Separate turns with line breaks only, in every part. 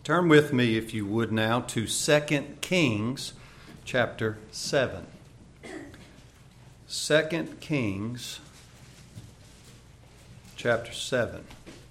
Turn with me, if you would now, to 2 Kings chapter 7. 2 Kings chapter 7.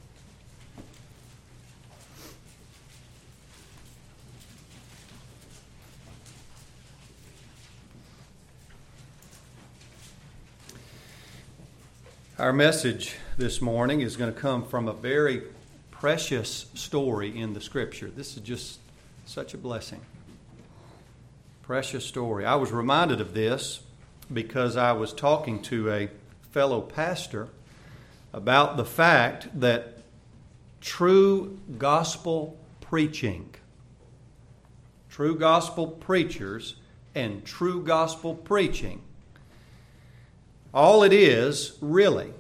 Our message this morning is going to come from a very precious story in the Scripture. This is just such a blessing. Precious story. I was reminded of this because I was talking to a fellow pastor about the fact that true gospel preaching, true gospel preachers, and true gospel preaching, all it is really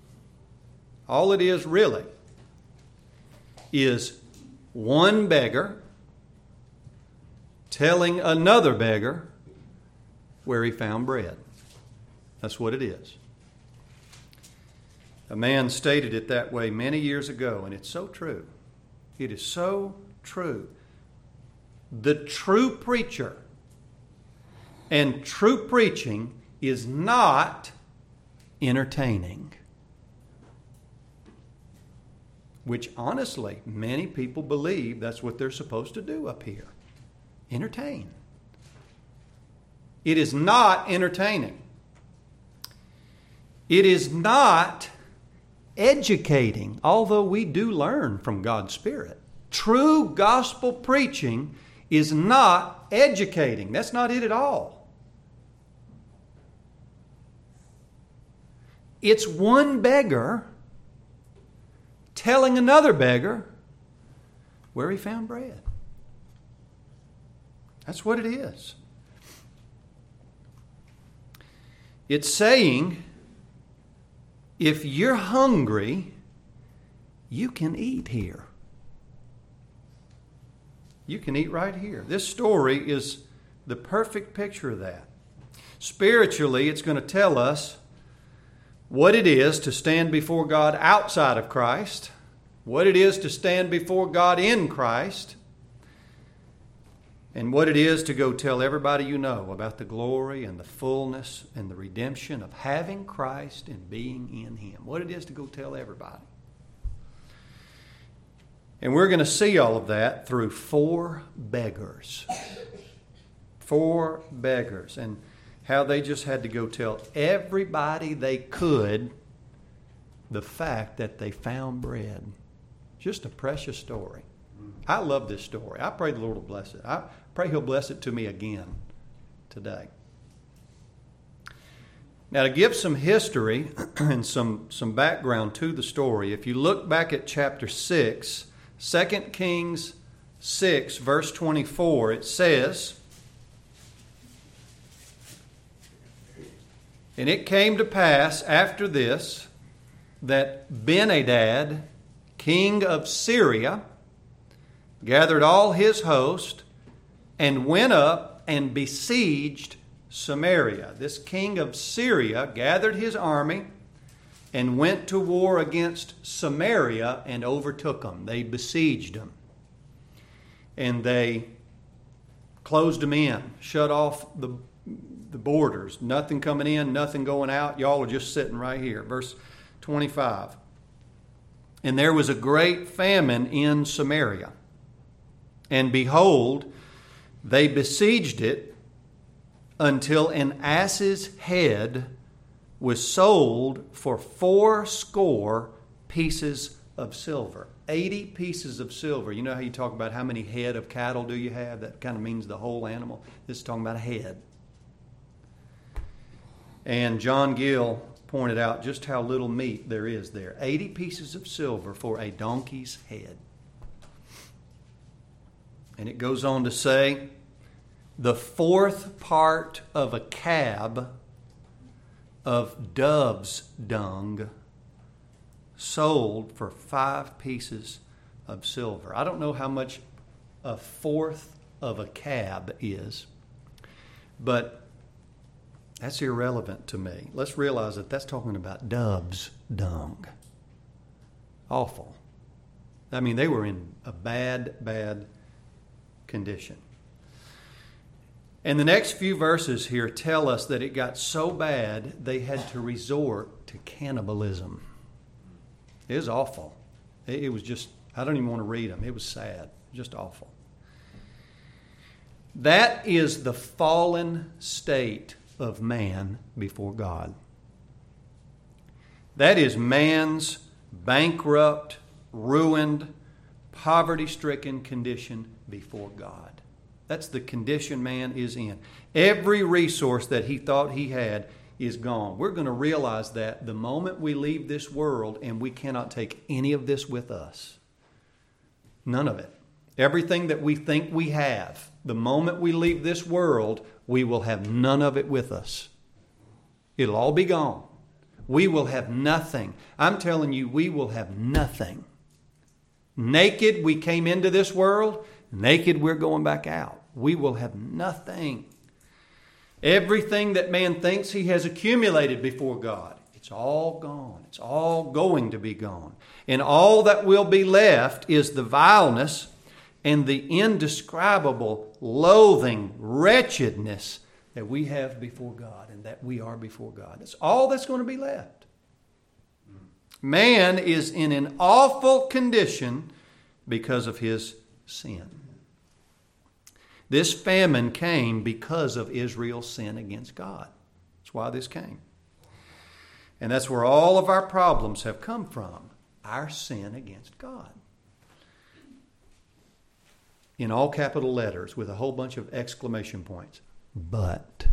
is one beggar telling another beggar where he found bread. That's what it is. A man stated it that way many years ago, and it's so true. It is so true. The true preacher and true preaching is not entertaining. Which honestly, many people believe that's what they're supposed to do up here. Entertain. It is not entertaining. It is not educating, although we do learn from God's Spirit. True gospel preaching is not educating. That's not it at all. It's one beggar telling another beggar where he found bread. That's what it is. It's saying, if you're hungry, you can eat here. You can eat right here. This story is the perfect picture of that. Spiritually, it's going to tell us what it is to stand before God outside of Christ, what it is to stand before God in Christ, and what it is to go tell everybody you know about the glory and the fullness and the redemption of having Christ and being in Him. What it is to go tell everybody. And we're going to see all of that through four beggars. Four beggars. And how they just had to go tell everybody they could the fact that they found bread. Just a precious story. I love this story. I pray the Lord will bless it. I pray He'll bless it to me again today. Now, to give some history and some background to the story, if you look back at chapter 6, 2 Kings 6, verse 24, it says, "And it came to pass after this that Ben-Hadad, king of Syria, gathered all his host and went up and besieged Samaria." This king of Syria gathered his army and went to war against Samaria and overtook them. They besieged them. And they closed them in, shut off the borders. Nothing coming in, nothing going out. Y'all are just sitting right here. Verse 25. "And there was a great famine in Samaria. And behold, they besieged it until an ass's head was sold for 80 pieces of silver. 80 pieces of silver. You know how you talk about how many head of cattle do you have? That kind of means the whole animal. This is talking about a head. And John Gill pointed out just how little meat there is there. 80 pieces of silver for a donkey's head. And it goes on to say, the fourth part of a cab of dove's dung sold for 5 pieces of silver. I don't know how much a fourth of a cab is, but that's irrelevant to me. Let's realize that that's talking about dove's dung. Awful. I mean, they were in a bad condition. And the next few verses here tell us that it got so bad they had to resort to cannibalism. It was awful. It was just, I don't even want to read them. It was sad. Just awful. That is the fallen state of man before God. That is man's bankrupt, ruined, poverty-stricken condition before God. That's the condition man is in. Every resource that he thought he had is gone. We're going to realize that the moment we leave this world, and we cannot take any of this with us. None of it. Everything that we think we have, the moment we leave this world, we will have none of it with us. It'll all be gone. We will have nothing. I'm telling you, we will have nothing. Naked we came into this world, naked we're going back out. We will have nothing. Everything that man thinks he has accumulated before God, it's all gone. It's all going to be gone. And all that will be left is the vileness and the indescribable loathing, wretchedness that we have before God and that we are before God. That's all that's going to be left. Man is in an awful condition because of his sin. This famine came because of Israel's sin against God. That's why this came. And that's where all of our problems have come from. Our sin against God. In all capital letters with a whole bunch of exclamation points. But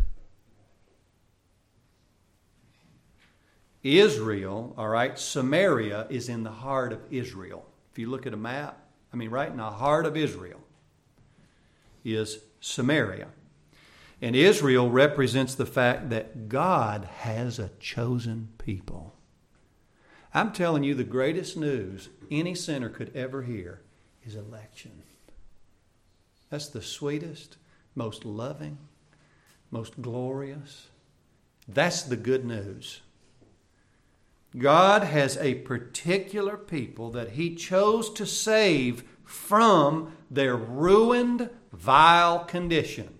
Israel, all right, Samaria is in the heart of Israel. If you look at a map, I mean, right in the heart of Israel is Samaria. And Israel represents the fact that God has a chosen people. I'm telling you, the greatest news any sinner could ever hear is election. That's the sweetest, most loving, most glorious. That's the good news. God has a particular people that He chose to save from their ruined, vile condition.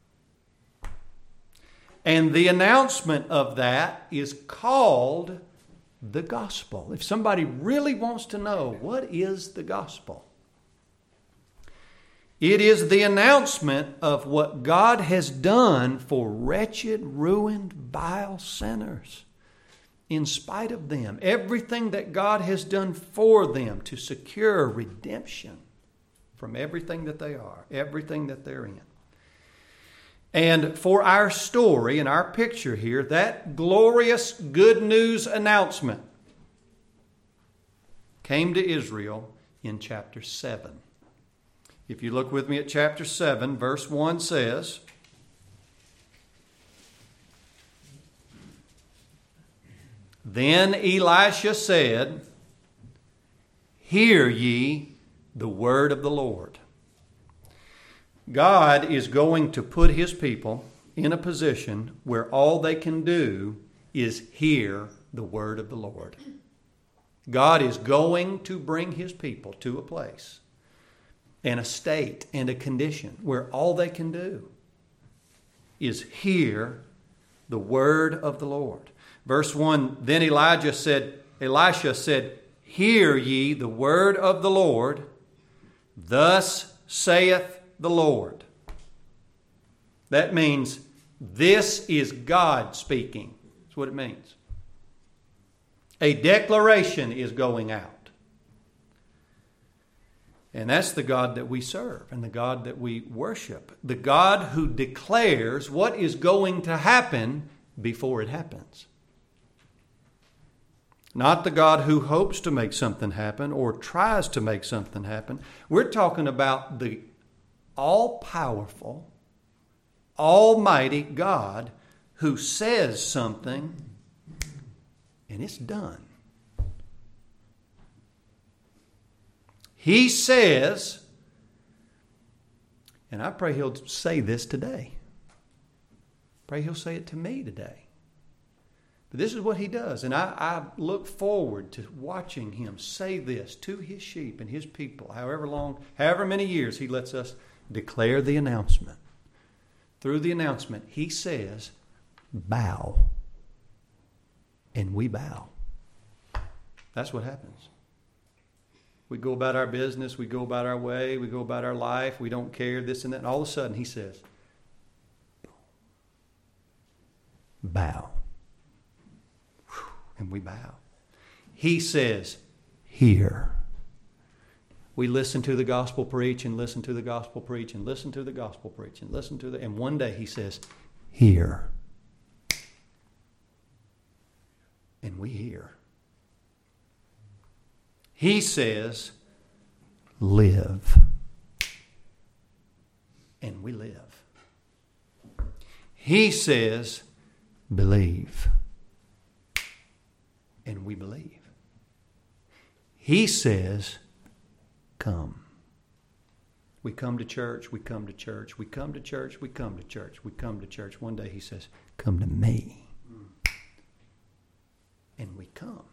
And the announcement of that is called the gospel. If somebody really wants to know, what is the gospel? It is the announcement of what God has done for wretched, ruined, vile sinners. In spite of them, everything that God has done for them to secure redemption from everything that they are, everything that they're in. And for our story and our picture here, that glorious good news announcement came to Israel in chapter 7. If you look with me at chapter 7, verse 1 says, Then Elisha said, Hear ye the word of the Lord. God is going to put His people in a position where all they can do is hear the word of the Lord. God is going to bring His people to a place and a state and a condition where all they can do is hear the word of the Lord. Verse 1, Then Elisha said, Hear ye the word of the Lord, thus saith the Lord. That means this is God speaking. That's what it means. A declaration is going out. And that's the God that we serve and the God that we worship. The God who declares what is going to happen before it happens. Not the God who hopes to make something happen or tries to make something happen. We're talking about the all-powerful, almighty God who says something and it's done. He says, and I pray He'll say this today. Pray He'll say it to me today. But this is what he does. And I look forward to watching him say this to his sheep and his people, however many years he lets us declare the announcement. Through the announcement, he says, bow. And we bow. That's what happens. We go about our business, we go about our way, we go about our life, we don't care, this and that. And all of a sudden he says, bow. And we bow. He says, hear. We listen to the gospel preach and listen to the gospel preach and listen to the gospel preach and listen to and one day he says, hear. And we hear. He says, live. And we live. He says, believe. And we believe. He says, come. We come to church, we come to church, we come to church, we come to church, we come to church. One day he says, come to me. And we come.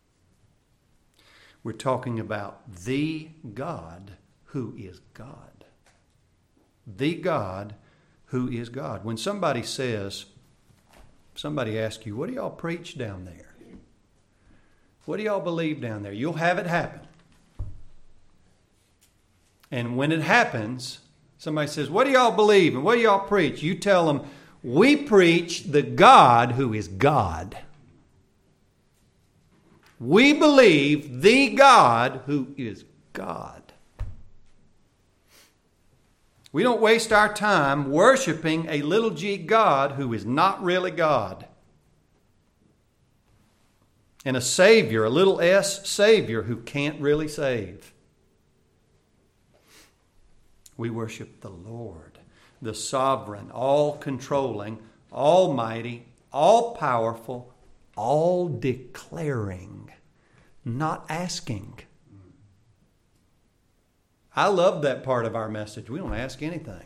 We're talking about the God who is God. The God who is God. When somebody asks you, what do y'all preach down there? What do y'all believe down there? You'll have it happen. And when it happens, somebody says, what do y'all believe and what do y'all preach? You tell them, we preach the God who is God. We believe the God who is God. We don't waste our time worshiping a little g God who is not really God. And a Savior, a little s Savior who can't really save. We worship the Lord, the sovereign, all-controlling, almighty, all-powerful, all-declaring, not asking. I love that part of our message. We don't ask anything.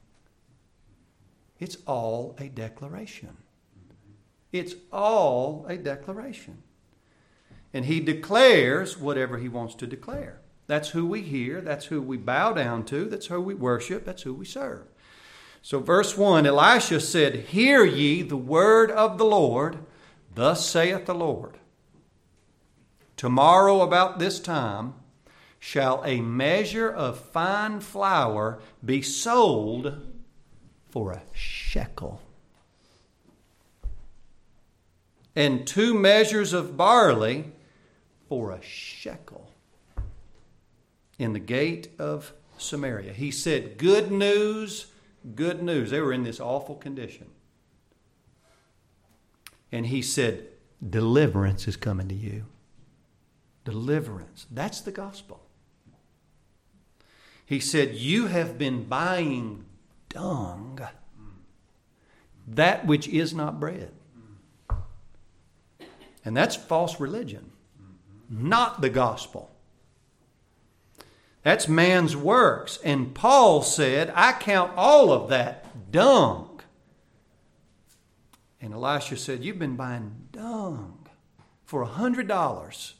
It's all a declaration. It's all a declaration. And he declares whatever he wants to declare. That's who we hear. That's who we bow down to. That's who we worship. That's who we serve. So verse 1, Elisha said, hear ye the word of the Lord. Thus saith the Lord, tomorrow about this time shall a measure of fine flour be sold for a shekel, and 2 measures of barley for a shekel in the gate of Samaria. He said, good news, good news. They were in this awful condition. And he said, deliverance is coming to you. Deliverance. That's the gospel. He said, you have been buying dung, that which is not bread. And that's false religion, not the gospel. That's man's works. And Paul said, I count all of that dung. And Elisha said, you've been buying dung for $100.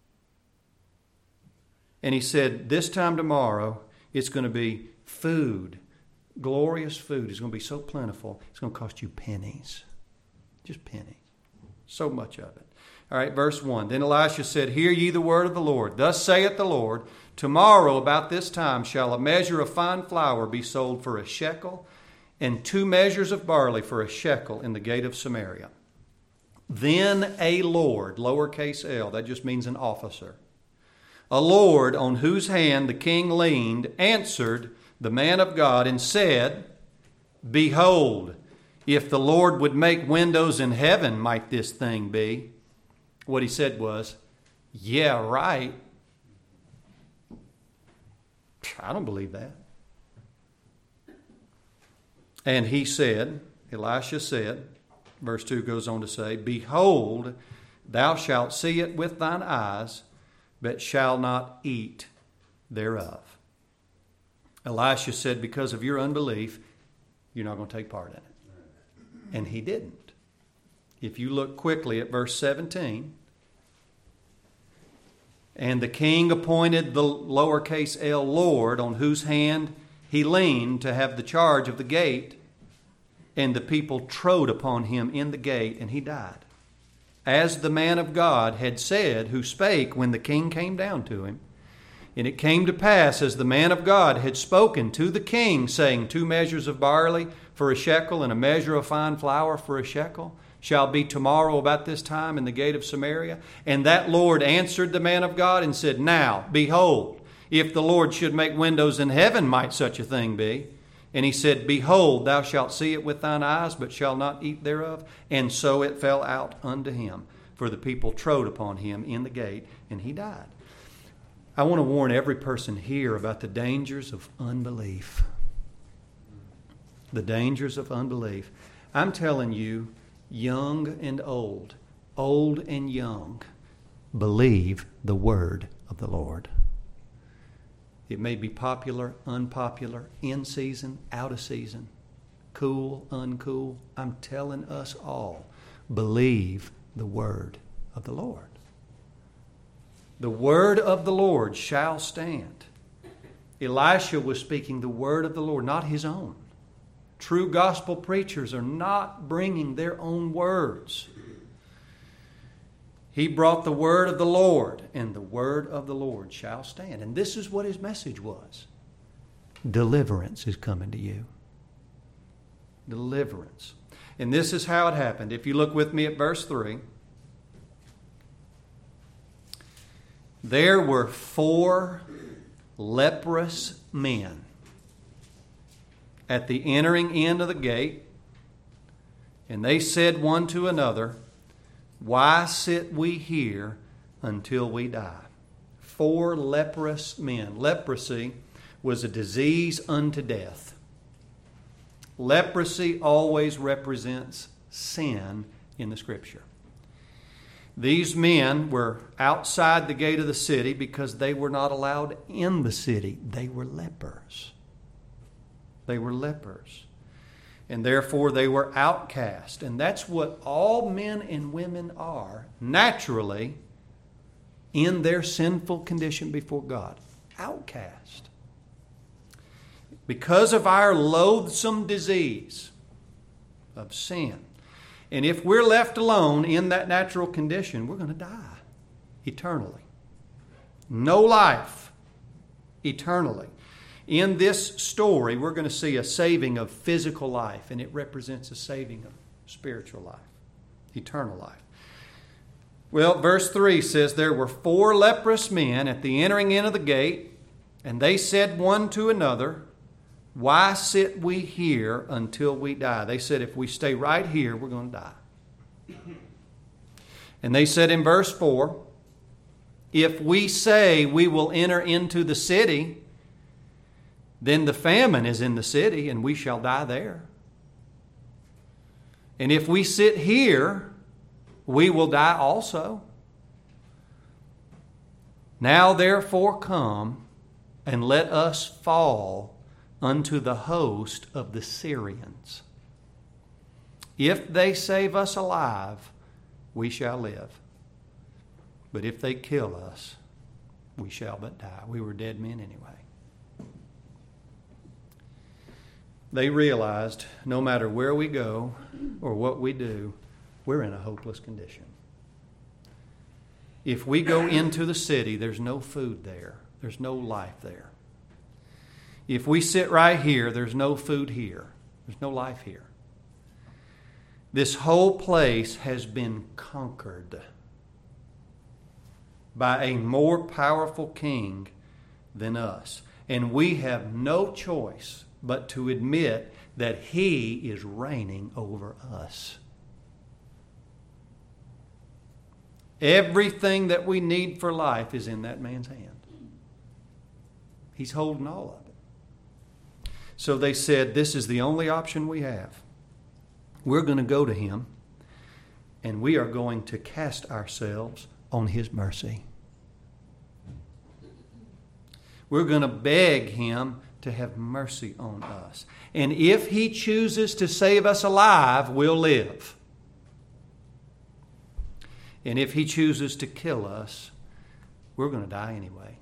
And he said, this time tomorrow, it's going to be food, glorious food. It's going to be so plentiful, it's going to cost you pennies. Just pennies. So much of it. All right, verse 1. Then Elisha said, hear ye the word of the Lord. Thus saith the Lord, tomorrow about this time shall a measure of fine flour be sold for a shekel, and 2 measures of barley for a shekel in the gate of Samaria. Then a Lord, lowercase l, that just means an officer, a Lord on whose hand the king leaned, answered the man of God and said, behold, if the Lord would make windows in heaven, might this thing be? What he said was, yeah, right. I don't believe that. And he said, Elisha said, verse 2 goes on to say, behold, thou shalt see it with thine eyes, but shall not eat thereof. Elisha said, because of your unbelief, you're not going to take part in it. And he didn't. If you look quickly at verse 17, and the king appointed the lowercase l Lord, on whose hand he leaned to have the charge of the gate, and the people trode upon him in the gate, and he died. As the man of God had said, who spake when the king came down to him. And it came to pass, as the man of God had spoken to the king, saying, 2 measures of barley for a shekel, and a measure of fine flour for a shekel, shall be tomorrow about this time in the gate of Samaria. And that Lord answered the man of God and said, Now, behold, if the Lord should make windows in heaven, might such a thing be? And he said, Behold, thou shalt see it with thine eyes, but shalt not eat thereof. And so it fell out unto him, for the people trode upon him in the gate, and he died. I want to warn every person here about the dangers of unbelief. The dangers of unbelief. I'm telling you, young and old and young, believe the word of the Lord. It may be popular, unpopular, in season, out of season, cool, uncool. I'm telling us all, believe the word of the Lord. The word of the Lord shall stand. Elisha was speaking the word of the Lord, not his own. True gospel preachers are not bringing their own words. He brought the word of the Lord, and the word of the Lord shall stand. And this is what his message was. Deliverance is coming to you. Deliverance. And this is how it happened. If you look with me at verse 3. There were 4 leprous men at the entering in of the gate, and they said one to another, Why sit we here until we die? 4 leprous men. Leprosy was a disease unto death. Leprosy always represents sin in the Scripture. These men were outside the gate of the city because they were not allowed in the city. They were lepers. They were lepers. And therefore they were outcast. And that's what all men and women are naturally in their sinful condition before God. Outcast. Because of our loathsome disease of sin. And if we're left alone in that natural condition, we're going to die eternally. No life eternally. In this story, we're going to see a saving of physical life, and it represents a saving of spiritual life, eternal life. Well, verse 3 says, There were 4 leprous men at the entering in of the gate, and they said one to another, Why sit we here until we die? They said, if we stay right here, we're going to die. And they said in verse 4, If we say we will enter into the city, then the famine is in the city, and we shall die there. And if we sit here, we will die also. Now therefore come, and let us fall unto the host of the Syrians. If they save us alive, we shall live. But if they kill us, we shall but die. We were dead men anyway. They realized no matter where we go or what we do, we're in a hopeless condition. If we go into the city, there's no food there. There's no life there. If we sit right here, there's no food here. There's no life here. This whole place has been conquered by a more powerful king than us. And we have no choice but to admit that he is reigning over us. Everything that we need for life is in that man's hand. He's holding all of it. So they said, this is the only option we have. We're going to go to him, and we are going to cast ourselves on his mercy. We're going to beg him to have mercy on us. And if he chooses to save us alive, we'll live. And if He chooses to kill us, we're going to die anyway.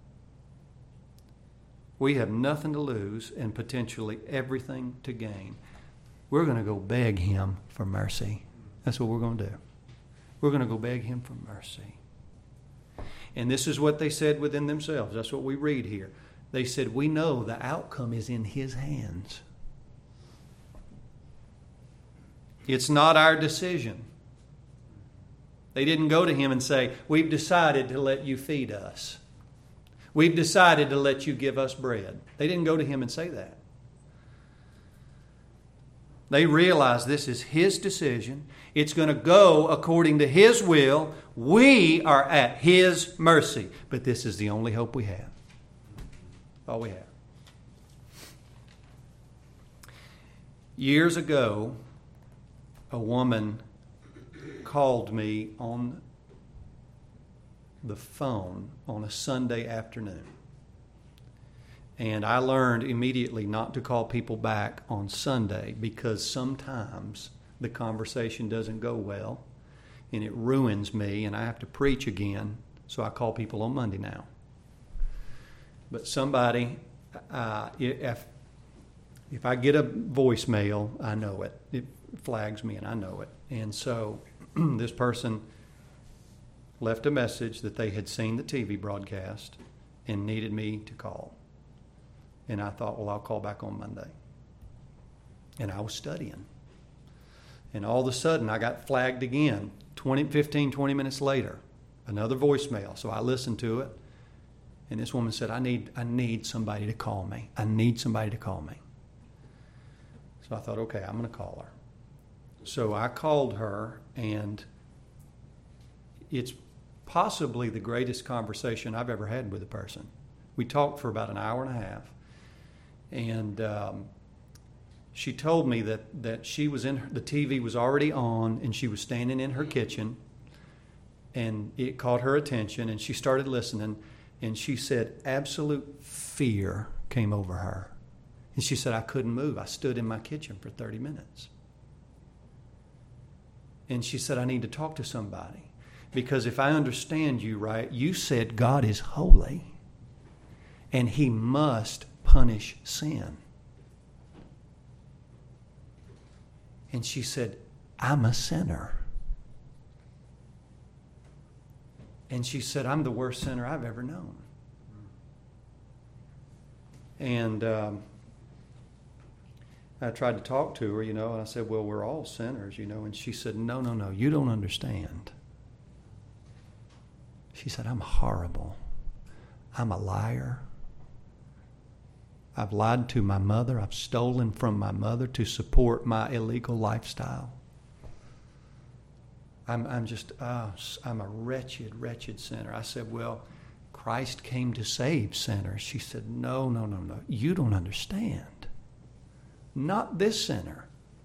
We have nothing to lose and potentially everything to gain. We're going to go beg Him for mercy. That's what we're going to do. We're going to go beg Him for mercy. And this is what they said within themselves. That's what we read here. They said, we know the outcome is in His hands. It's not our decision. They didn't go to Him and say, we've decided to let you feed us. We've decided to let you give us bread. They didn't go to Him and say that. They realized this is His decision. It's going to go according to His will. We are at His mercy. But this is the only hope we have. All we have. Years ago, a woman called me on the phone on a Sunday afternoon. And I learned immediately not to call people back on Sunday because sometimes the conversation doesn't go well and it ruins me and I have to preach again. So I call people on Monday now. But somebody, if I get a voicemail, I know it. It flags me and I know it. And so this person left a message that they had seen the TV broadcast and needed me to call. And I thought, well, I'll call back on Monday. And I was studying. And all of a sudden, I got flagged again, 20 minutes later, another voicemail. So I listened to it. And this woman said, I need somebody to call me. I need somebody to call me. So I thought, okay, I'm going to call her. So I called her, and it's possibly the greatest conversation I've ever had with a person. We talked for about an hour and a half. And she told me that she was the TV was already on, and she was standing in her kitchen, and it caught her attention, and she started listening, and she said absolute fear came over her. And she said, I couldn't move. I stood in my kitchen for 30 minutes. And she said, I need to talk to somebody. Because if I understand you right, you said God is holy, and He must punish sin. And she said, I'm a sinner. And she said, I'm the worst sinner I've ever known. And I tried to talk to her, and I said, well, we're all sinners, and she said, no, you don't understand. She said, I'm horrible. I'm a liar. I've lied to my mother. I've stolen from my mother to support my illegal lifestyle. I'm a wretched sinner. I said, well, Christ came to save sinners. She said, no. You don't understand. Not this sinner.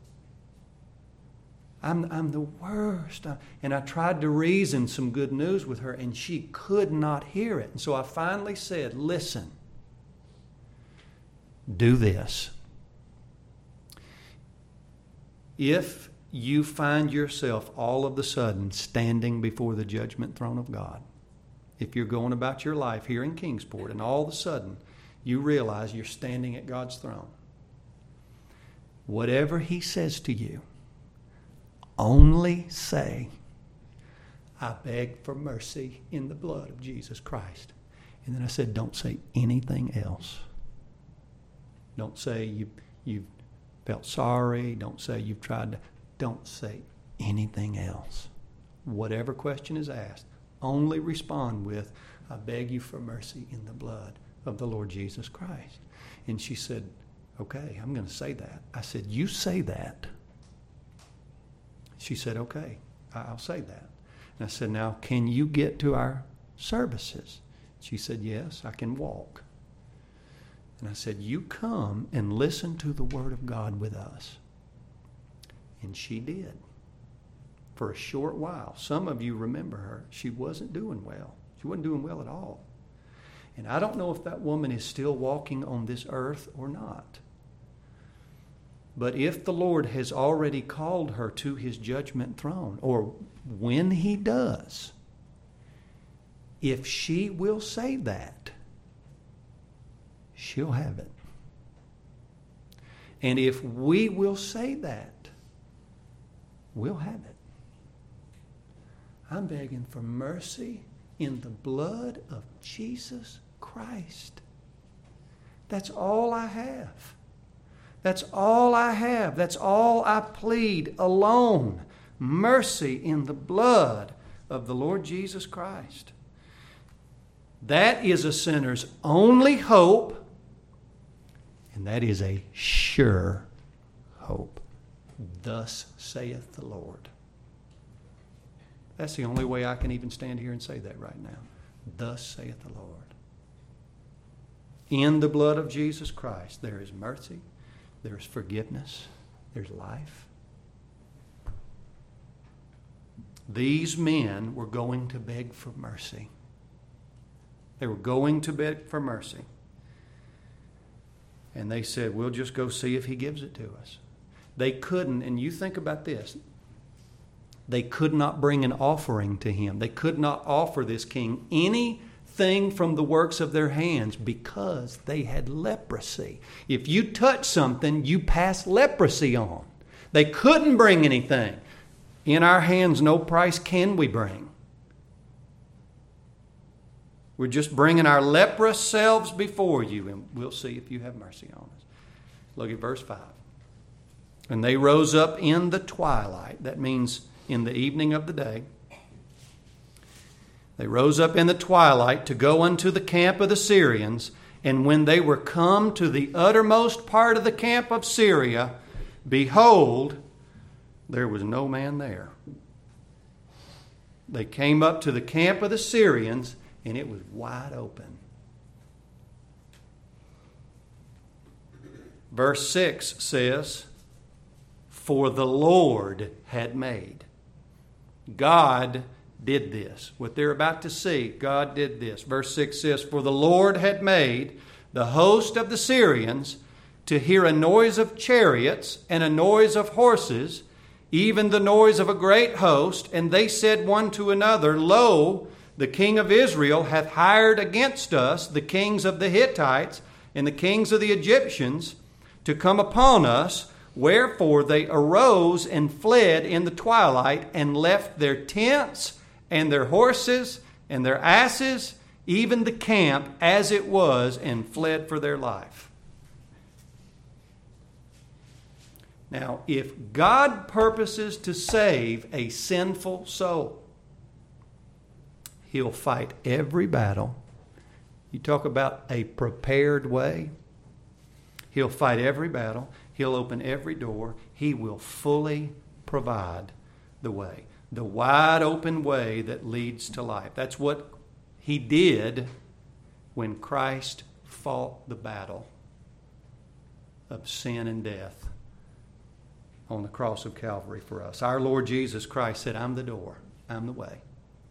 I'm the worst. And I tried to reason some good news with her, and she could not hear it. And so I finally said, listen, do this. If you find yourself all of a sudden standing before the judgment throne of God, if you're going about your life here in Kingsport and all of a sudden you realize you're standing at God's throne, whatever He says to you, only say, I beg for mercy in the blood of Jesus Christ. And then I said, don't say anything else. Don't say you've felt sorry. Don't say you've tried to. Don't say anything else. Whatever question is asked, only respond with, I beg you for mercy in the blood of the Lord Jesus Christ. And she said, okay, I'm going to say that. I said, you say that. She said, okay, I'll say that. And I said, now, can you get to our services? She said, yes, I can walk. And I said, you come and listen to the Word of God with us. And she did. For a short while. Some of you remember her. She wasn't doing well. She wasn't doing well at all. And I don't know if that woman is still walking on this earth or not. But if the Lord has already called her to His judgment throne, or when He does, if she will say that, she'll have it. And if we will say that, we'll have it. I'm begging for mercy in the blood of Jesus Christ. That's all I have. That's all I have. That's all I plead alone. Mercy in the blood of the Lord Jesus Christ. That is a sinner's only hope, and that is a sure hope. Thus saith the Lord. That's the only way I can even stand here and say that right now. Thus saith the Lord. In the blood of Jesus Christ, there is mercy, there is forgiveness, there's life. These men were going to beg for mercy. They were going to beg for mercy. And they said, we'll just go see if He gives it to us. They couldn't, and you think about this, they could not bring an offering to Him. They could not offer this king anything from the works of their hands because they had leprosy. If you touch something, you pass leprosy on. They couldn't bring anything. In our hands, no price can we bring. We're just bringing our leprous selves before you, and we'll see if you have mercy on us. Look at verse 5. And they rose up in the twilight. That means in the evening of the day. They rose up in the twilight to go unto the camp of the Syrians. And when they were come to the uttermost part of the camp of Syria, behold, there was no man there. They came up to the camp of the Syrians, and it was wide open. Verse 6 says, for the Lord had made. God did this. What they're about to see, God did this. Verse 6 says, for the Lord had made the host of the Syrians to hear a noise of chariots and a noise of horses, even the noise of a great host. And they said one to another, lo, the king of Israel hath hired against us the kings of the Hittites and the kings of the Egyptians to come upon us. Wherefore they arose and fled in the twilight and left their tents and their horses and their asses, even the camp as it was, and fled for their life. Now, if God purposes to save a sinful soul, He'll fight every battle. You talk about a prepared way. He'll fight every battle. He'll open every door. He will fully provide the way. The wide open way that leads to life. That's what He did when Christ fought the battle of sin and death on the cross of Calvary for us. Our Lord Jesus Christ said, I'm the door. I'm the way.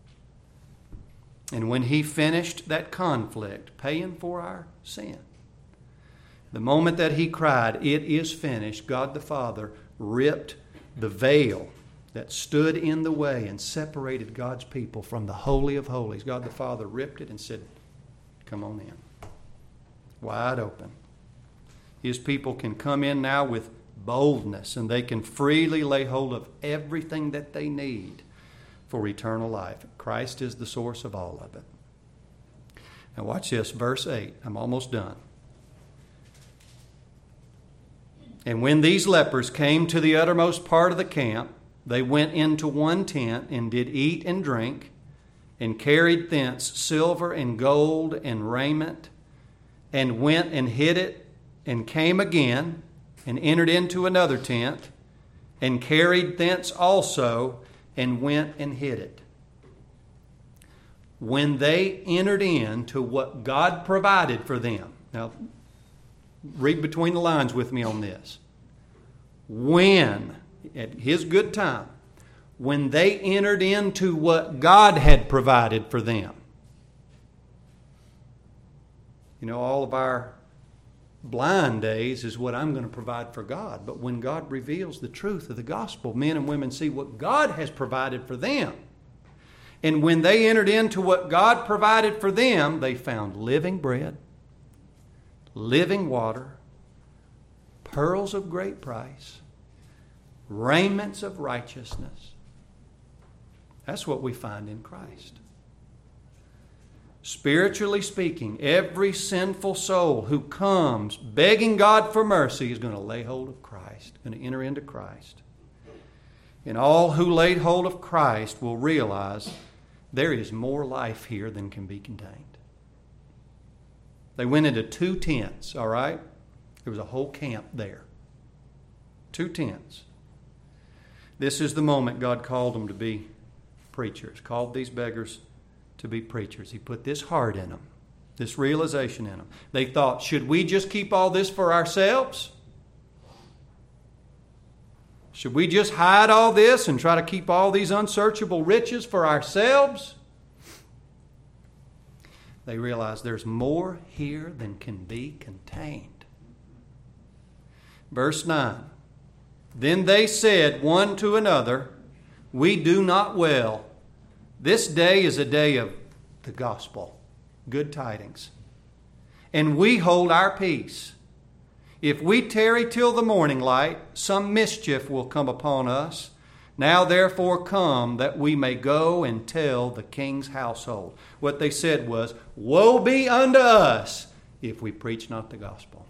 And when He finished that conflict, paying for our sin, the moment that He cried, it is finished, God the Father ripped the veil that stood in the way and separated God's people from the Holy of Holies. God the Father ripped it and said, come on in. Wide open. His people can come in now with boldness, and they can freely lay hold of everything that they need for eternal life. Christ is the source of all of it. Now watch this, verse 8. I'm almost done. And when these lepers came to the uttermost part of the camp, they went into one tent and did eat and drink, and carried thence silver and gold and raiment, and went and hid it, and came again, and entered into another tent, and carried thence also, and went and hid it. When they entered into what God provided for them. Now, read between the lines with me on this. When, at His good time, when they entered into what God had provided for them. You know, all of our blind days is what I'm going to provide for God. But when God reveals the truth of the gospel, men and women see what God has provided for them. And when they entered into what God provided for them, they found living bread, living water, pearls of great price, raiments of righteousness. That's what we find in Christ. Spiritually speaking, every sinful soul who comes begging God for mercy is going to lay hold of Christ, going to enter into Christ. And all who laid hold of Christ will realize there is more life here than can be contained. They went into 2 tents, all right? There was a whole camp there. 2 tents. This is the moment God called them to be preachers, called these beggars to be preachers. He put this heart in them, this realization in them. They thought, should we just keep all this for ourselves? Should we just hide all this and try to keep all these unsearchable riches for ourselves? They realized there's more here than can be contained. Verse 9. Then they said one to another, we do not well. This day is a day of the gospel, good tidings. And we hold our peace. If we tarry till the morning light, some mischief will come upon us. Now therefore come, that we may go and tell the king's household. What they said was, woe be unto us if we preach not the gospel.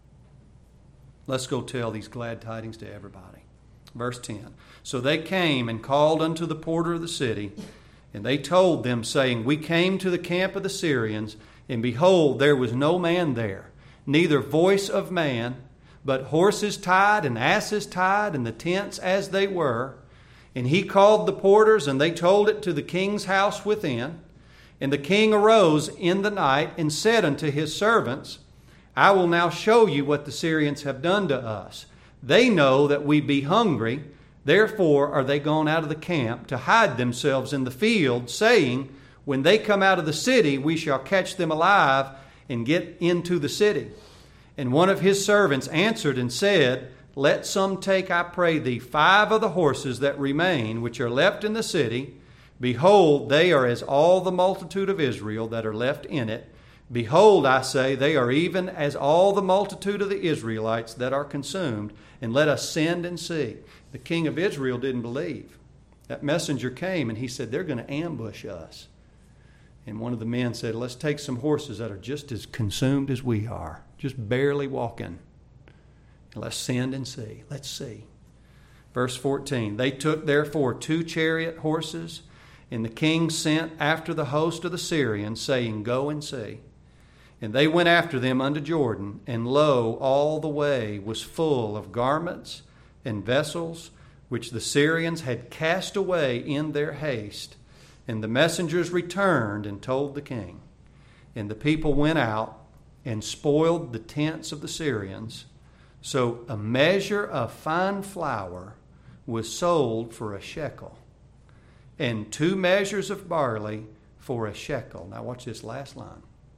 Let's go tell these glad tidings to everybody. Verse 10. So they came and called unto the porter of the city, and they told them, saying, we came to the camp of the Syrians, and behold, there was no man there, neither voice of man, but horses tied and asses tied, and the tents as they were. And he called the porters, and they told it to the king's house within. And the king arose in the night and said unto his servants, I will now show you what the Syrians have done to us. They know that we be hungry, therefore are they gone out of the camp to hide themselves in the field, saying, when they come out of the city, we shall catch them alive and get into the city. And one of his servants answered and said, let some take, I pray thee, 5 of the horses that remain, which are left in the city. Behold, they are as all the multitude of Israel that are left in it. Behold, I say, they are even as all the multitude of the Israelites that are consumed. And let us send and see. The king of Israel didn't believe. That messenger came and he said, they're going to ambush us. And one of the men said, let's take some horses that are just as consumed as we are, just barely walking. Let's send and see. Let's see. Verse 14. They took therefore 2 chariot horses, and the king sent after the host of the Syrians, saying, go and see. And they went after them unto Jordan, and lo, all the way was full of garments and vessels, which the Syrians had cast away in their haste. And the messengers returned and told the king. And the people went out and spoiled the tents of the Syrians. So a measure of fine flour was sold for a shekel, and 2 measures of barley for a shekel. Now watch this last line.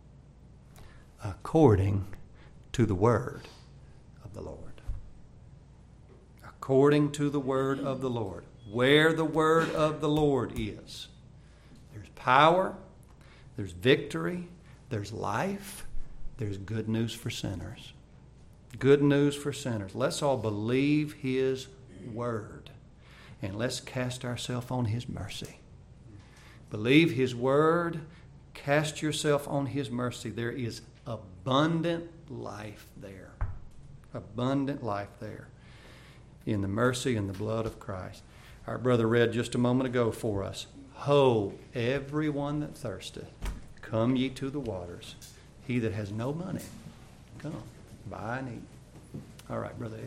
According to the word of the Lord. According to the word of the Lord. Where the word of the Lord is, there's power, there's victory, there's life, there's good news for sinners. Good news for sinners. Let's all believe his word, and let's cast ourselves on his mercy. Believe his word, cast yourself on his mercy. There is abundant life there. Abundant life there in the mercy and the blood of Christ. Our brother read just a moment ago for us. Ho, everyone that thirsteth, come ye to the waters. He that has no money, come, buy and eat. All right, brother.